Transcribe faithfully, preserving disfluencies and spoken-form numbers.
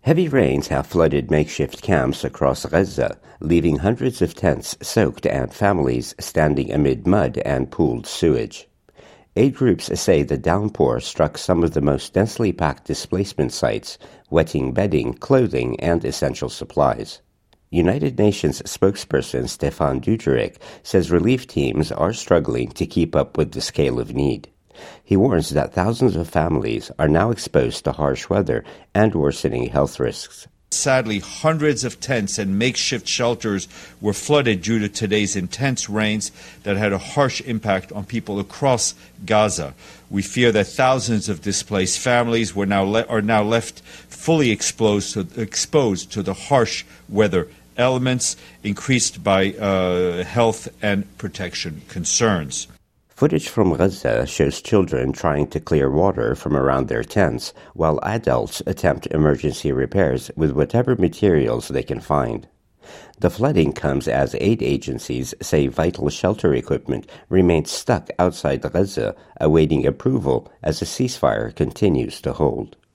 Heavy rains have flooded makeshift camps across Gaza, leaving hundreds of tents soaked and families standing amid mud and pooled sewage. Aid groups say the downpour struck some of the most densely packed displacement sites, wetting bedding, clothing, and essential supplies. United Nations spokesperson Stefan Dujarric says relief teams are struggling to keep up with the scale of need. He warns that thousands of families are now exposed to harsh weather and worsening health risks. Sadly, hundreds of tents and makeshift shelters were flooded due to today's intense rains that had a harsh impact on people across Gaza. We fear that thousands of displaced families were now le- are now left fully exposed to, exposed to the harsh weather elements, increased by uh, health and protection concerns. Footage from Gaza shows children trying to clear water from around their tents, while adults attempt emergency repairs with whatever materials they can find. The flooding comes as aid agencies say vital shelter equipment remains stuck outside Gaza, awaiting approval as a ceasefire continues to hold.